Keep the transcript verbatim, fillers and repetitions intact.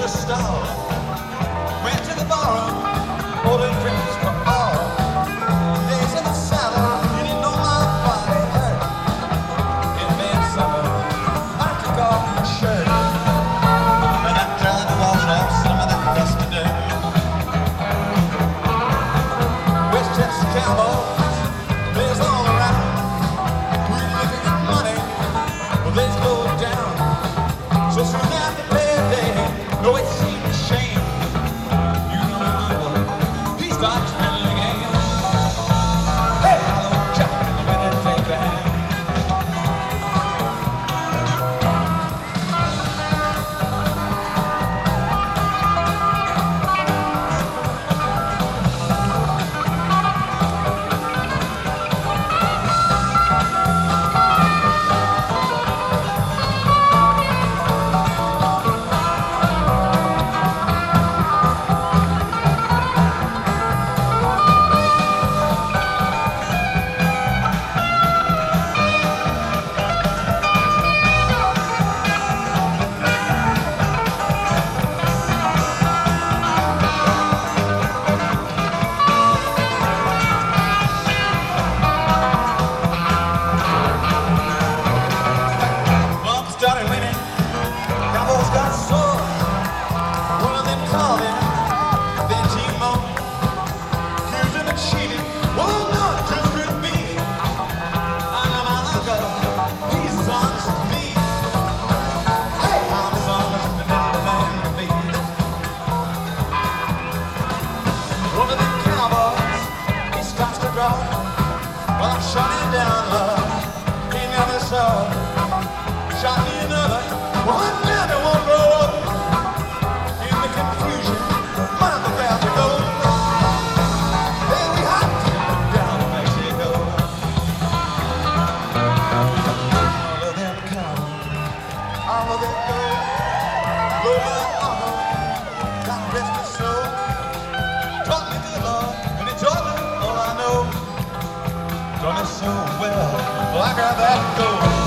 stall. Went to the barroom, ordered drinks for all. Days in the saddle, you didn't know my body hurt. In midsummer, I took off my shirt, and I tried to wash off some of that dusty dirt. Westchester cowboys, there's all around. We're looking at money, well, they slowed down. So soon after payday, no, it seemed a shame. You know the devil, he starts spinning again. Hey, hello, Jack, in the winter take a hand. Started winning, cowboys got sore. One of them called him, then T-Mo. Accused him of cheating, well, no, it just couldn't be. I know my uncle, he's as honest as me. Hey, I'm as honest as any man can be. One of them cowboys, he starts to draw. Well, I shot him down, love, he never saw. Shot me another, one never won't grow up. In the confusion, mind the gal to go. Then we hopped down to Mexico. All of them cowboys, all of them girls. Lord, my mama, God rest his soul. Taught me good love, and he taught me all I know. Taught me so well, well I got that gold.